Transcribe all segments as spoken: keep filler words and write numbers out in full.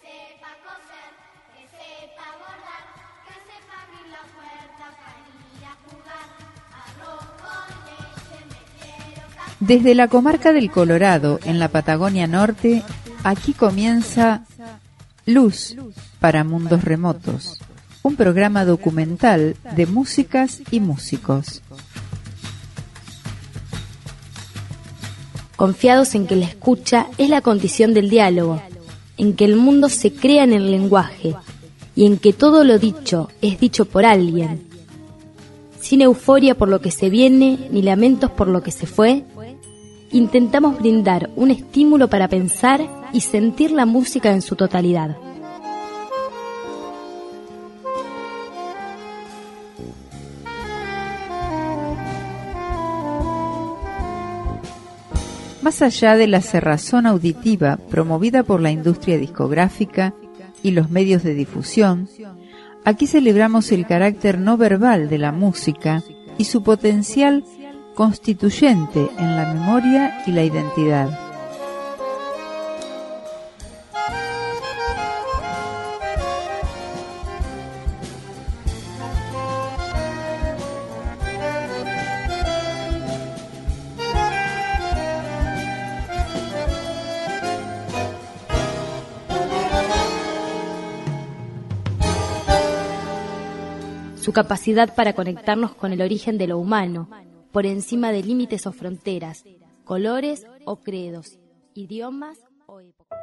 sepa coser, que sepa bordar, que sepa abrir la puerta para ir a jugar. Arroz con leche me quiero casar. Desde la comarca del Colorado, en la Patagonia Norte, aquí comienza Luz para Mundos Remotos, un programa documental de músicas y músicos. Confiados en que la escucha es la condición del diálogo, en que el mundo se crea en el lenguaje y en que todo lo dicho es dicho por alguien. Sin euforia por lo que se viene ni lamentos por lo que se fue, intentamos brindar un estímulo para pensar y sentir la música en su totalidad. Más allá de la cerrazón auditiva promovida por la industria discográfica y los medios de difusión, aquí celebramos el carácter no verbal de la música y su potencial constituyente en la memoria y la identidad. Su capacidad para conectarnos con el origen de lo humano, por encima de límites o fronteras, colores o credos, idiomas o épocas.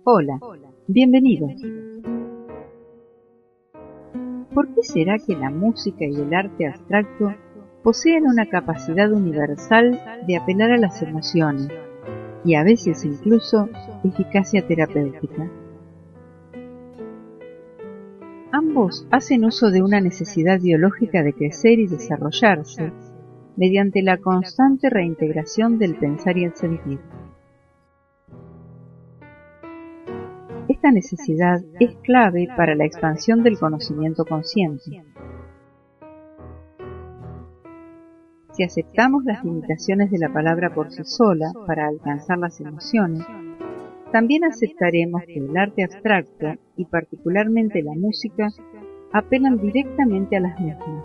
Hola, bienvenidos. ¿Por qué será que la música y el arte abstracto poseen una capacidad universal de apelar a las emociones y a veces incluso eficacia terapéutica? Ambos hacen uso de una necesidad biológica de crecer y desarrollarse mediante la constante reintegración del pensar y el sentir. Esta necesidad es clave para la expansión del conocimiento consciente. Si aceptamos las limitaciones de la palabra por sí sola para alcanzar las emociones, también aceptaremos que el arte abstracto, y particularmente la música, apelan directamente a las mismas.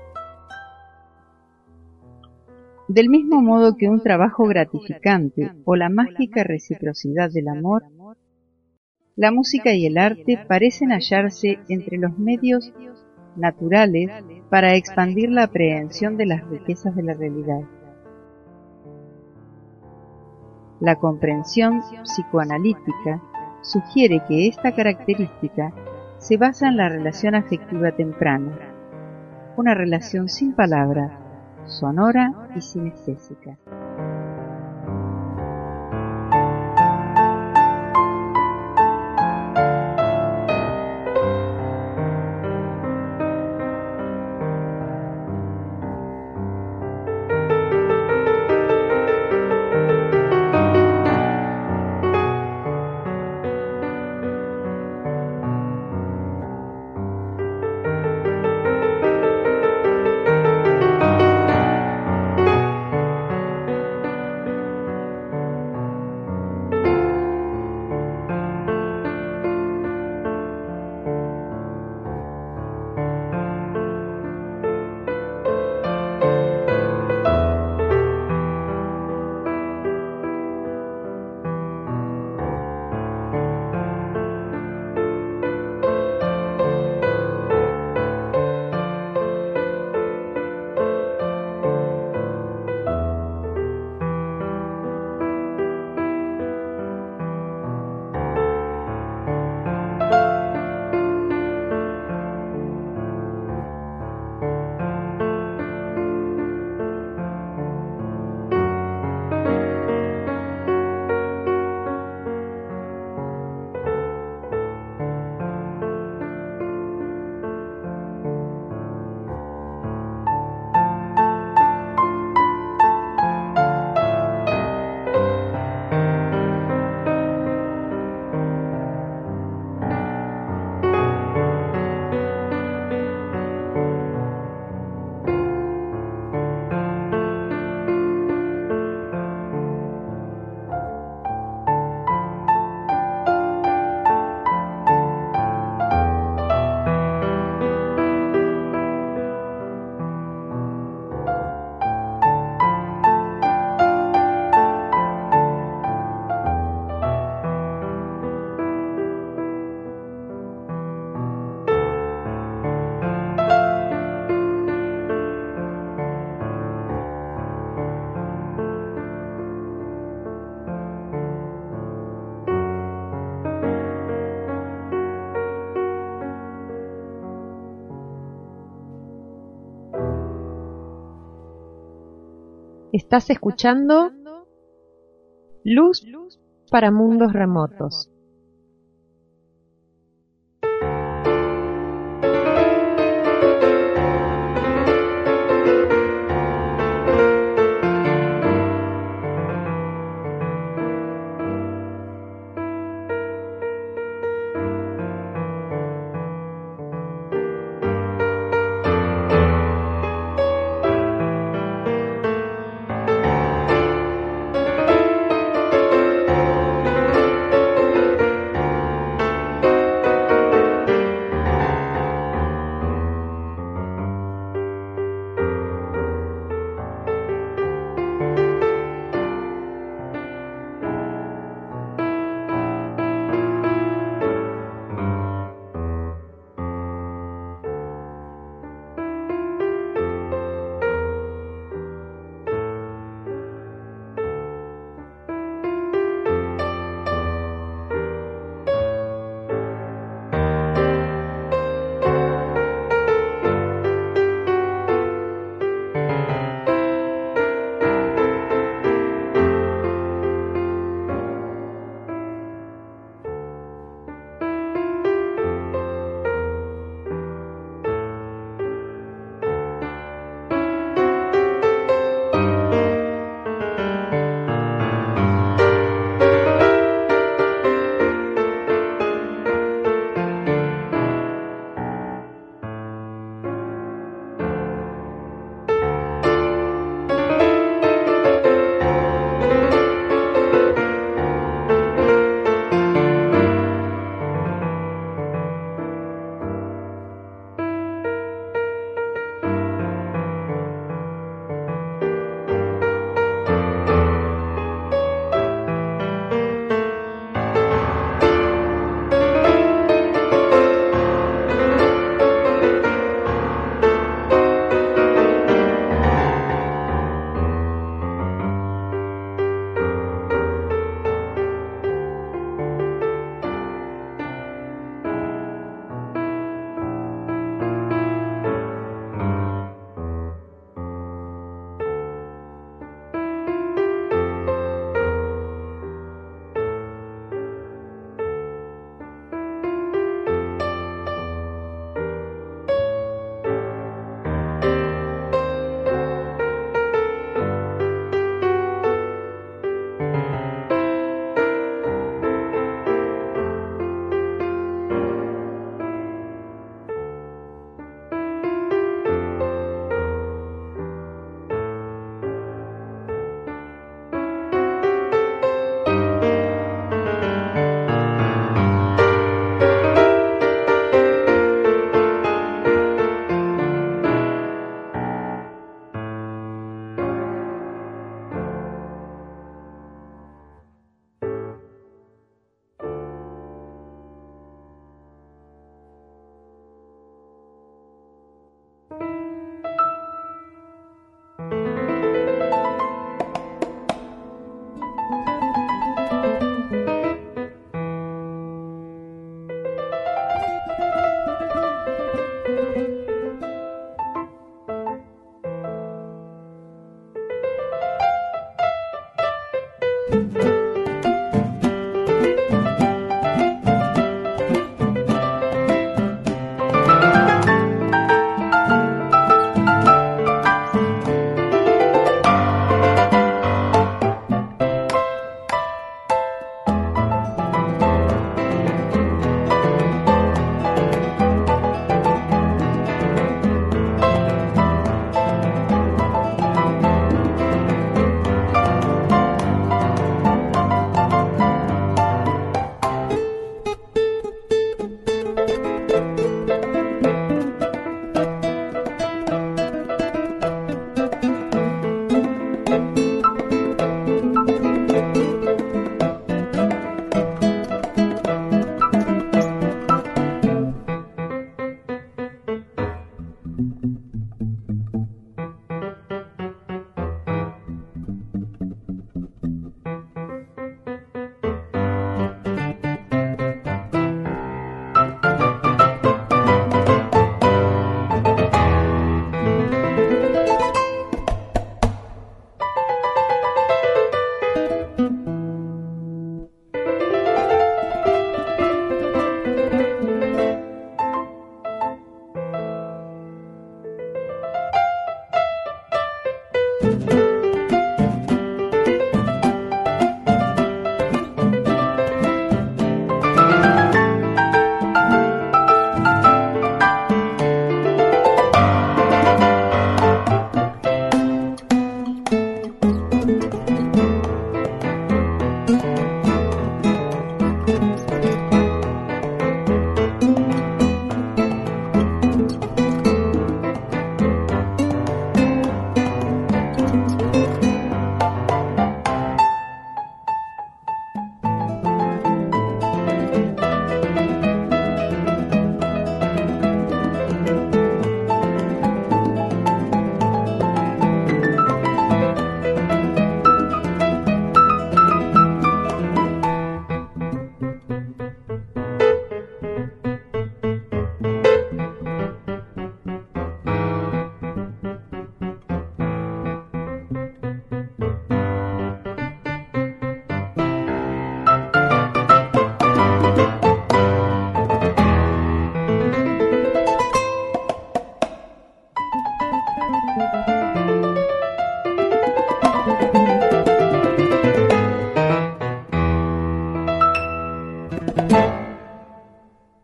Del mismo modo que un trabajo gratificante o la mágica reciprocidad del amor, la música y el arte parecen hallarse entre los medios naturales para expandir la aprehensión de las riquezas de la realidad. La comprensión psicoanalítica sugiere que esta característica se basa en la relación afectiva temprana, una relación sin palabras, sonora y sinestésica. Estás escuchando Luz para Mundos Remotos.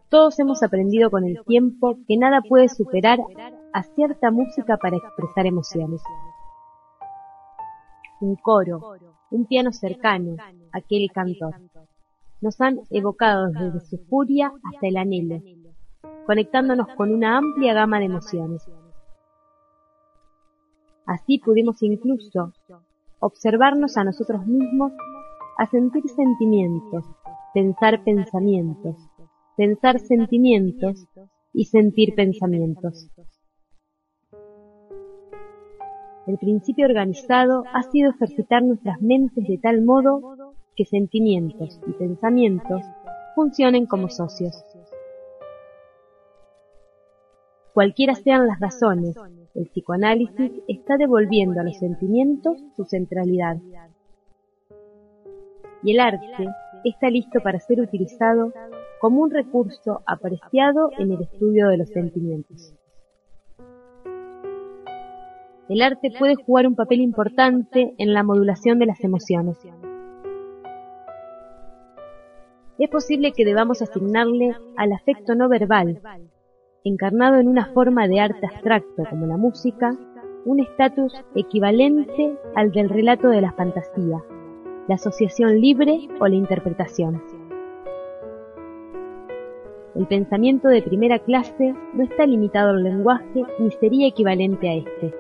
Todos hemos aprendido con el tiempo que nada puede superar a cierta música para expresar emociones. Un coro, un piano cercano, aquel cantor, nos han evocado desde su furia hasta el anhelo, conectándonos con una amplia gama de emociones. Así pudimos incluso observarnos a nosotros mismos, a sentir sentimientos, pensar pensamientos, pensar sentimientos y sentir pensamientos. El principio organizado ha sido ejercitar nuestras mentes de tal modo que sentimientos y pensamientos funcionen como socios. Cualquiera sean las razones, el psicoanálisis está devolviendo a los sentimientos su centralidad. Y el arte está listo para ser utilizado como un recurso apreciado en el estudio de los sentimientos. El arte puede jugar un papel importante en la modulación de las emociones. Es posible que debamos asignarle al afecto no verbal, encarnado en una forma de arte abstracto como la música, un estatus equivalente al del relato de la fantasía, la asociación libre o la interpretación. El pensamiento de primera clase no está limitado al lenguaje ni sería equivalente a este.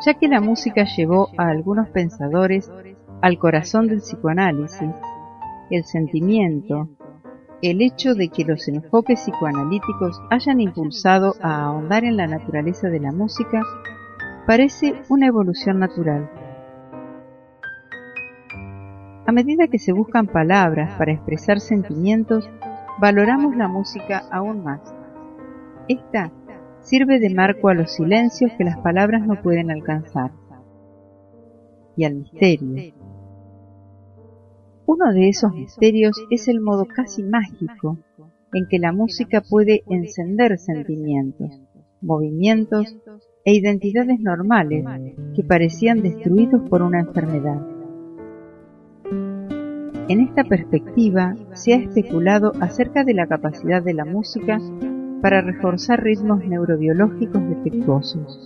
ya que la música llevó a algunos pensadores al corazón del psicoanálisis, el sentimiento, el hecho de que los enfoques psicoanalíticos hayan impulsado a ahondar en la naturaleza de la música, parece una evolución natural. A medida que se buscan palabras para expresar sentimientos, valoramos la música aún más. Esta sirve de marco a los silencios que las palabras no pueden alcanzar, y al misterio. Uno de esos misterios es el modo casi mágico en que la música puede encender sentimientos, movimientos e identidades normales que parecían destruidos por una enfermedad. En esta perspectiva se ha especulado acerca de la capacidad de la música para reforzar ritmos neurobiológicos defectuosos.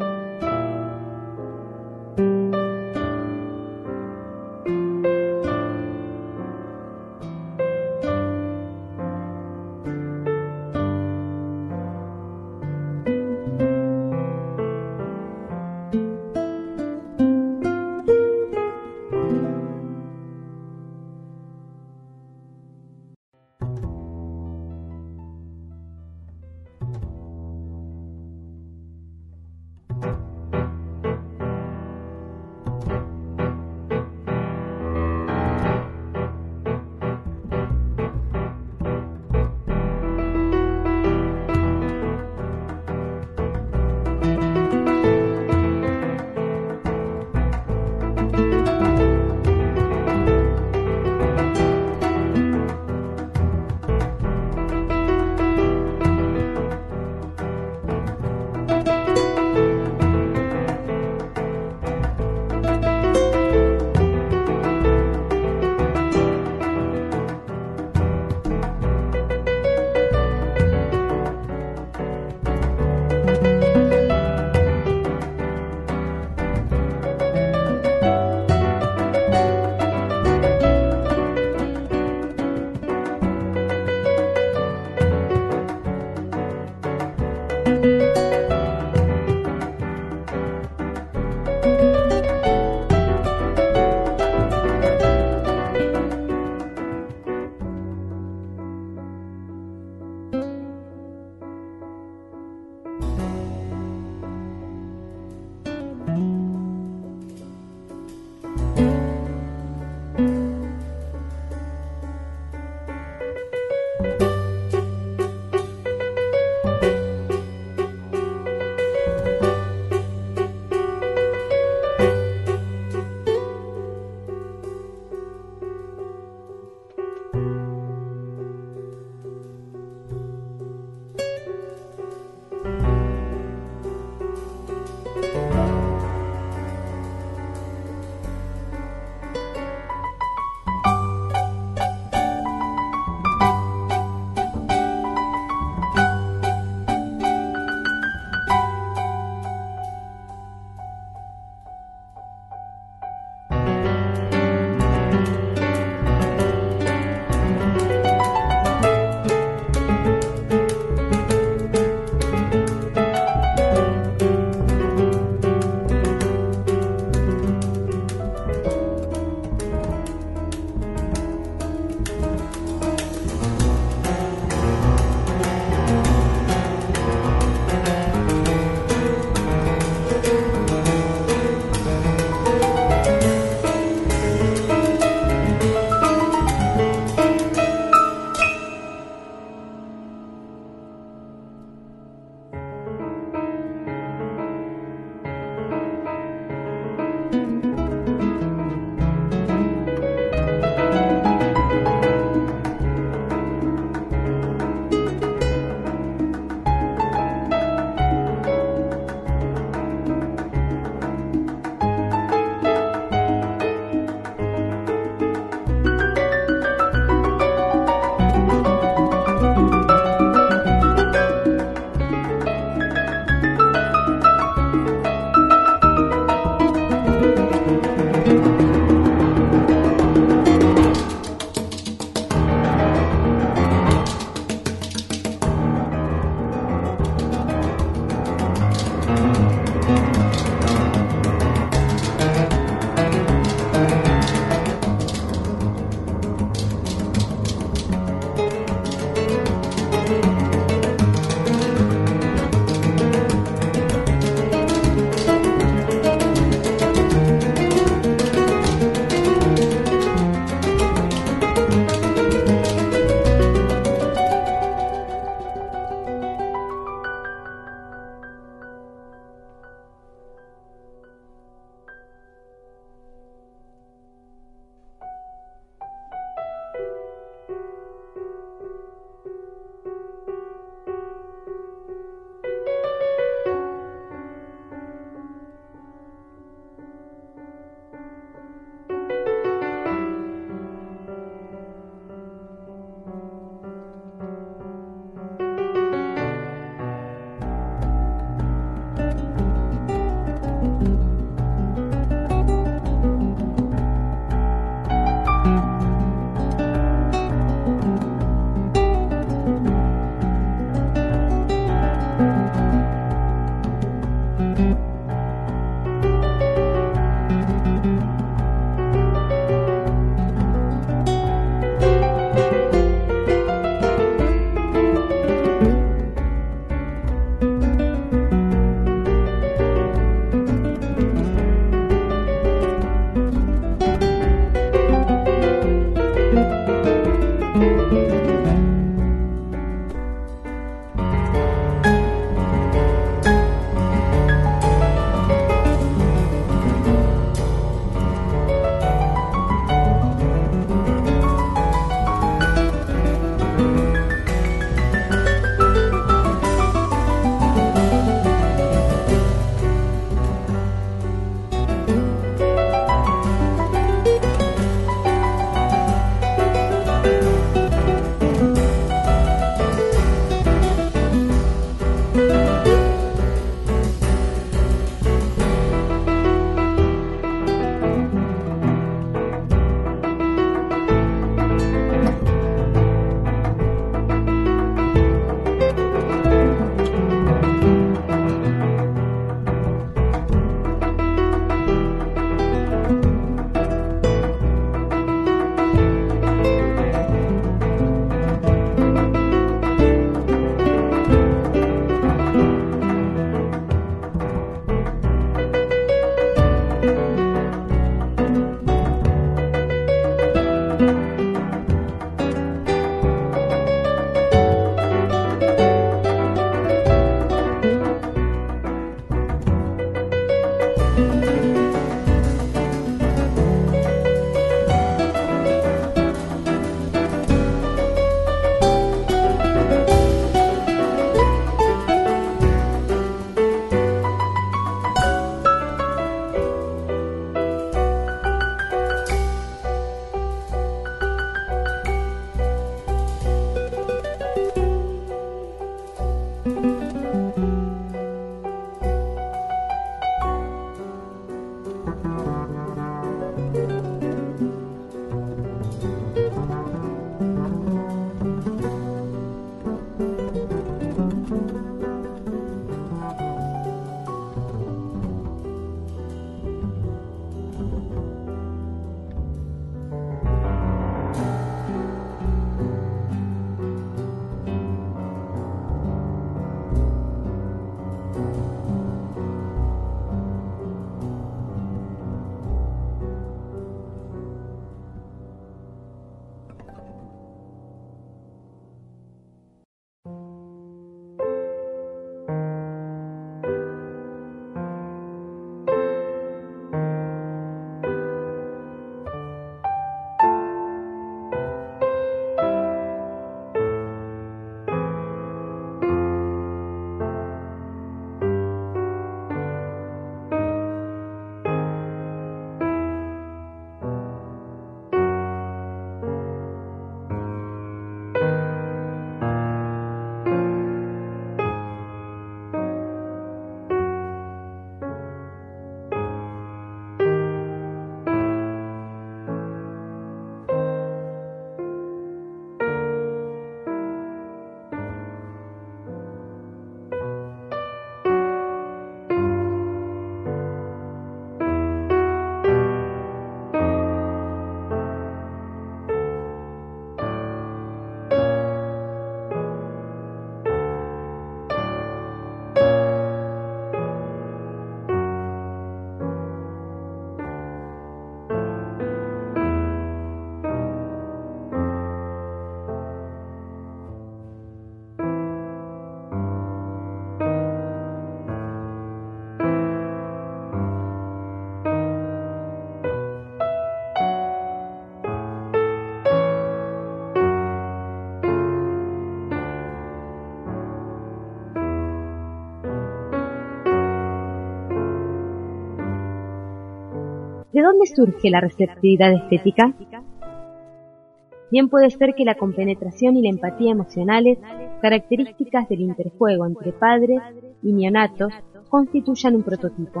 ¿de dónde surge la receptividad estética? Bien puede ser que la compenetración y la empatía emocionales, características del interjuego entre padres y neonatos, constituyan un prototipo.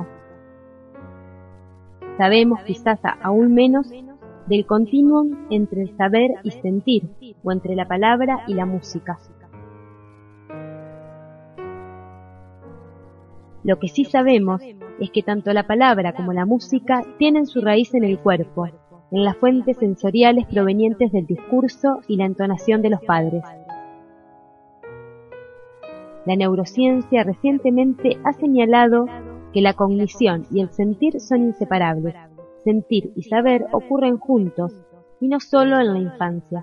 Sabemos quizás aún menos del continuum entre el saber y sentir, o entre la palabra y la música. Lo que sí sabemos es que tanto la palabra como la música tienen su raíz en el cuerpo, en las fuentes sensoriales provenientes del discurso y la entonación de los padres. La neurociencia recientemente ha señalado que la cognición y el sentir son inseparables. Sentir y saber ocurren juntos, y no solo en la infancia.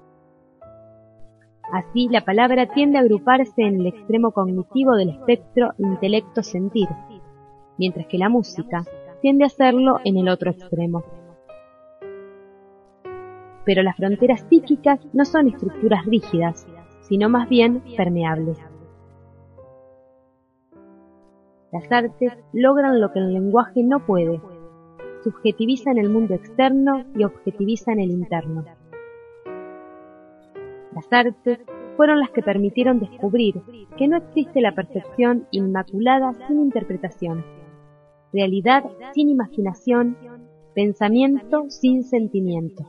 Así, la palabra tiende a agruparse en el extremo cognitivo del espectro intelecto-sentir, mientras que la música tiende a hacerlo en el otro extremo. Pero las fronteras psíquicas no son estructuras rígidas, sino más bien permeables. Las artes logran lo que el lenguaje no puede: subjetivizan el mundo externo y objetivizan el interno. Las artes fueron las que permitieron descubrir que no existe la percepción inmaculada sin interpretación, realidad sin imaginación, pensamiento sin sentimiento.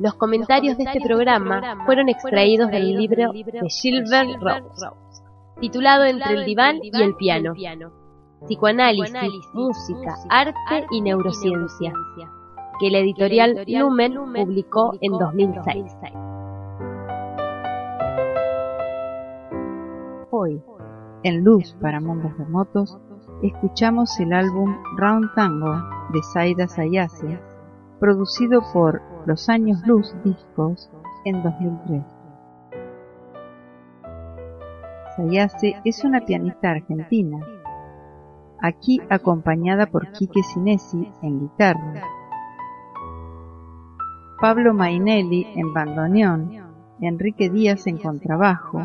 Los comentarios de este programa fueron extraídos del libro de Gilbert Rose, titulado Entre el diván y el piano, psicoanálisis, música, arte y neurociencia, que la editorial Lumen publicó en dos mil seis. Hoy, en Luz para Mundos Remotos, escuchamos el álbum Round Tango de Zaida Sayase, producido por Los Años Luz Discos en dos mil tres. Sayase es una pianista argentina, aquí acompañada por Quique Sinesi en guitarra, Pablo Mainelli en bandoneón, Enrique Díaz en contrabajo,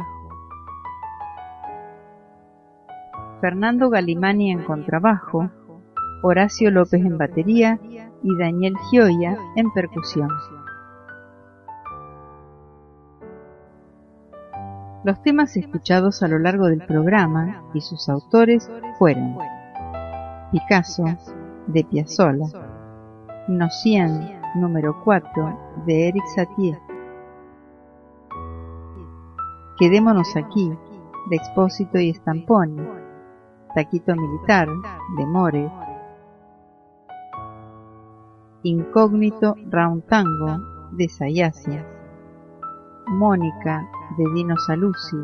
Fernando Galimani en contrabajo, Horacio López en batería y Daniel Gioia en percusión. Los temas escuchados a lo largo del programa y sus autores fueron Picasso, de Piazzolla, No cien, número cuatro, de Erik Satie, Quedémonos aquí, de Expósito y Stamponi, Taquito Militar, de More, Incógnito Round Tango, de Sayase, Mónica, de Dino Saluzzi,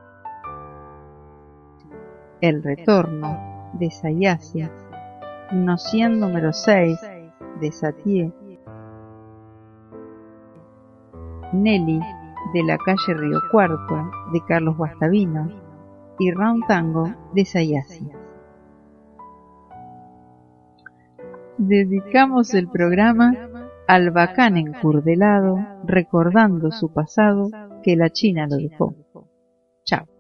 El Retorno, de Sayase, No cien número seis, de Satie, Nelly, de la calle Río Cuarto, de Carlos Guastavino, y Round Tango, de Sayase. Dedicamos el programa al bacán encurdelado, recordando su pasado, que la China lo dejó. Chao.